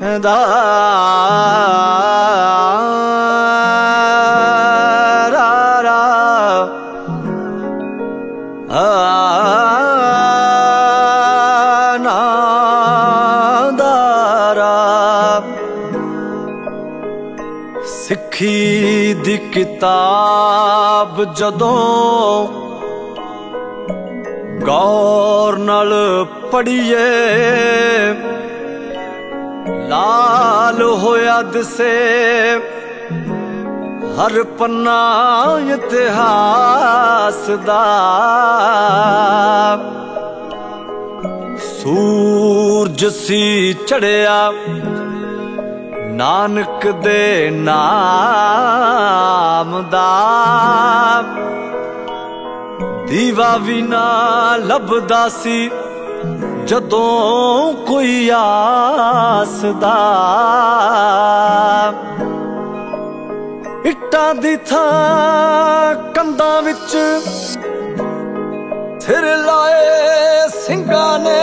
ਕਹਿੰਦਾ ਰਾ ਰਾ ਸਿੱਖੀ ਦੀ ਕਿਤਾਬ ਜਦੋਂ ਗੌਰ ਨਾਲ ਪੜ੍ਹੀਏ ਲਾਲ ਹੋਇਆ ਦਿਸੇ ਹਰ ਪੰਨਾ ਇਤਿਹਾਸ ਦਾ ਸੂਰਜ ਸੀ ਚੜਿਆ ਨਾਨਕ ਦੇ ਨਾਮ ਦਾ ਦੀਵਾ ਵੀ ਨਾ ਲੱਭਦਾ ਸੀ ਜਦੋਂ ਕੋਈ ਆਸ ਦਾ ਇੱਟਾਂ ਦੀ ਥਾਂ ਕੰਧਾਂ ਵਿੱਚ ਸਿਰ ਲਾਏ ਸਿੰਘਾਂ ਨੇ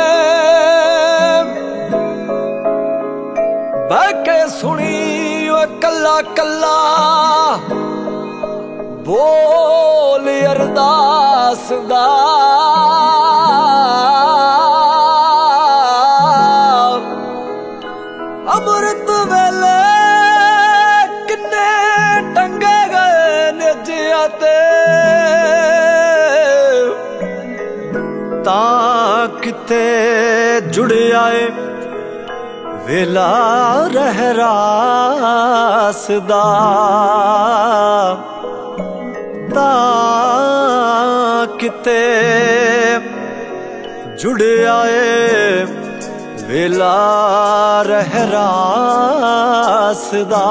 ਬਹਿ ਕੇ ਸੁਣੀ ਓ ਕੱਲਾ ਕੱਲਾ ਬੋਲ ਅਰਦਾਸ ਦਾ ਅੰਮ੍ਰਿਤ ਵੇਲੇ ਕਿੰਨੇ ਟੰਗੇ ਗਏ ਨੇਜਿਆਂ ਤੇ ਤਾਂ ਕਿਤੇ ਜੁੜਿਆ ਏ ਵੇਲਾ ਰਹਿਰਾਸ ਦਾ ਤਾਂ ਕਿਤੇ ਜੁੜਿਆ ਏ ਵੇਲਾ ਰਹਿਰਾਸ ਦਾ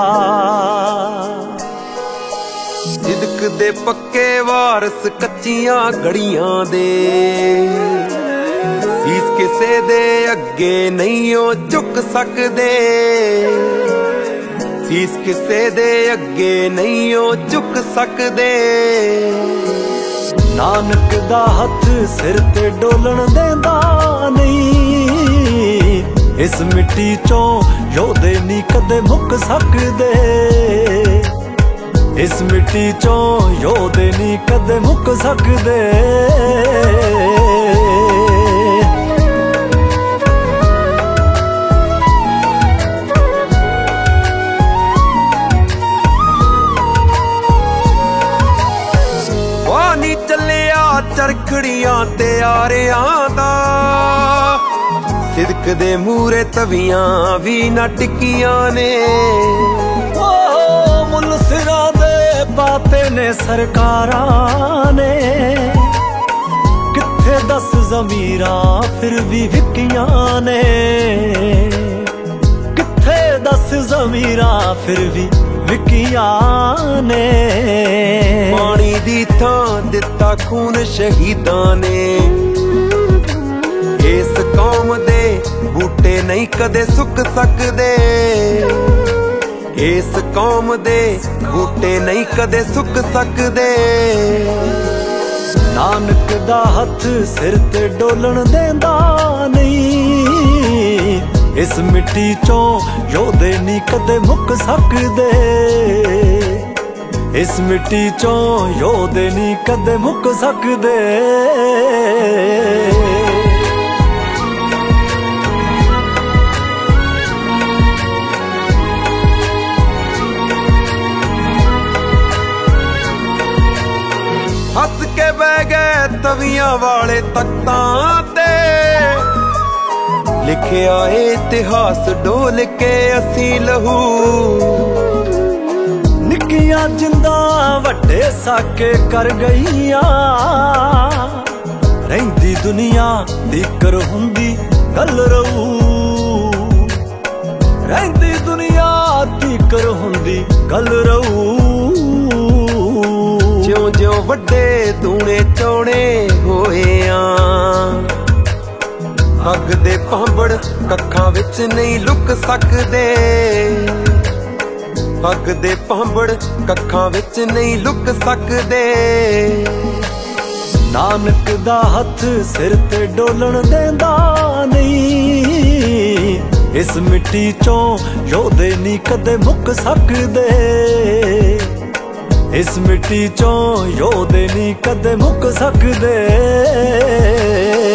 ਸਿਦਕ ਦੇ ਪੱਕੇ ਵਾਰਸ ਕੱਚੀਆਂ ਗੜੀਆਂ ਦੇ ਸੀਸ ਕਿਸੇ ਦੇ ਅੱਗੇ ਨਹੀਂ ਉਹ ਝੁਕ ਸਕਦੇ ਸੀਸ ਕਿਸੇ ਦੇ ਅੱਗੇ ਨਹੀਂ ਉਹ ਝੁਕ ਸਕਦੇ ਨਾਨਕ ਦਾ ਹੱਥ ਸਿਰ ਤੇ ਡੋਲਣ ਦੇਂਦਾ ਨਹੀਂ ਇਸ ਮਿੱਟੀ ਚੋਂ ਯੋਧੇ ਨਹੀਂ ਕਦੇ ਮੁੱਕ ਸਕਦੇ ਇਸ ਮਿੱਟੀ ਚੋਂ ਯੋਧੇ ਨਹੀਂ ਕਦੇ ਮੁੱਕ ਸਕਦੇ ਚਰਖੜੀਆਂ ਤੇ ਆਰਿਆਂ ਦਾ ਸਿਦਕ ਦੇ ਮੂਰੇ ਤਵੀਆਂ ਵੀ ਨਾ ਟਿਕੀਆਂ ਨੇ ਮੁੱਲ ਸਿਰਾਂ ਦੇ ਪਾਤੇ ਨੇ ਸਰਕਾਰਾਂ ਨੇ ਕਿੱਥੇ ਦਸ ਜ਼ਮੀਰਾਂ ਫਿਰ ਵੀ ਵਿਕੀਆਂ ਨੇ ਕਿੱਥੇ ਦਸ ਜ਼ਮੀਰਾਂ ਫਿਰ ਵੀ ਵਿਕੀਆਂ ਨੇ ਪਾਣੀ ਦੀ ਥਾਂ ਦਿੱਤਾ ਖੂਨ ਸ਼ਹੀਦਾਂ ਨੇ ਇਸ ਕੌਮ ਦੇ ਬੂਟੇ ਨਹੀਂ ਕਦੇ ਸੁੱਕ ਸਕਦੇ ਇਸ ਕੌਮ ਦੇ ਬੂਟੇ ਨਹੀਂ ਕਦੇ ਸੁੱਕ ਸਕਦੇ ਨਾਨਕ ਦਾ ਹੱਥ ਸਿਰ ਤੇ ਡੋਲਣ ਦੇਂਦਾ ਨਹੀਂ ਇਸ ਮਿੱਟੀ ਚੋਂ ਯੋਧੇ ਨਹੀਂ ਕਦੇ ਮੁੱਕ ਸਕਦੇ ਇਸ ਮਿੱਟੀ ਚੋਂ ਯੋਧੇ ਨਹੀਂ ਕਦੇ ਮੁੱਕ ਸਕਦੇ ਹੱਸ ਕੇ ਬਹਿ ਗਏ ਤਵੀਆਂ ਵਾਲੇ ਤਖਤਾਂ ਤੇ ਲਿਖਿਆ ਇਤਿਹਾਸ ਡੋਲ ਕੇ ਅਸੀਂ ਲਹੂ ਨਿੱਕੀਆਂ ਜਿੰਦਾਂ ਵੱਡੇ ਸਾਕੇ ਕਰ ਗਈਆਂ ਰਹਿੰਦੀ ਦੁਨੀਆ ਦੀਕਰ ਹੁੰਦੀ ਗੱਲ ਰਹੂ ਰਹਿੰਦੀ ਦੁਨੀਆ ਦੀਕਰ ਹੁੰਦੀ ਗੱਲ ਰਹੂ ਜਿਉਂ ਜਿਉਂ ਵੱਡੇ ਦੂਣੇ ਚੌੜੇ ਹੋਏ ਆਂ ਅੱਗ ਦੇ ਭਾਂਬੜ ਕੱਖਾਂ ਵਿੱਚ ਨਹੀਂ ਲੁਕ ਸਕਦੇ ਅੱਗ ਦੇ ਭਾਂਬੜ ਕੱਖਾਂ ਵਿੱਚ ਨਹੀਂ ਲੁਕ ਸਕਦੇ ਨਾਨਕ ਦਾ ਹੱਥ ਸਿਰ ਤੇ ਡੋਲਣ ਦੇਂਦਾ ਨਹੀਂ ਇਸ ਮਿੱਟੀ ਚੋਂ ਯੋਧੇ ਨਹੀਂ ਕਦੇ ਮੁੱਕ ਸਕਦੇ। ਇਸ ਮਿੱਟੀ ਚੋਂ ਯੋਧੇ ਨਹੀਂ ਕਦੇ ਮੁੱਕ ਸਕਦੇ।